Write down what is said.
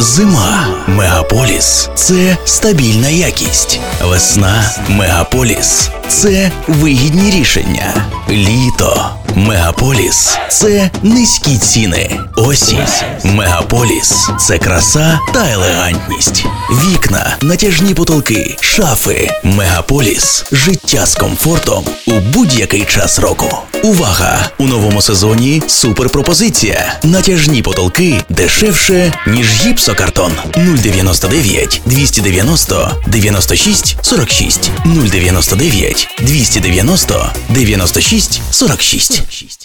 Зима. Мегаполіс – це стабільна якість. Весна. Мегаполіс – це вигідні рішення. Літо. Мегаполіс – це низькі ціни. Осінь. Мегаполіс – це краса та елегантність. Вікна, натяжні потолки, шафи. Мегаполіс – життя з комфортом у будь-який час року. Увага! У новому сезоні суперпропозиція. Натяжні потолки дешевше, ніж гіпсокартон. 099 290 96 46. 099 290 96 46.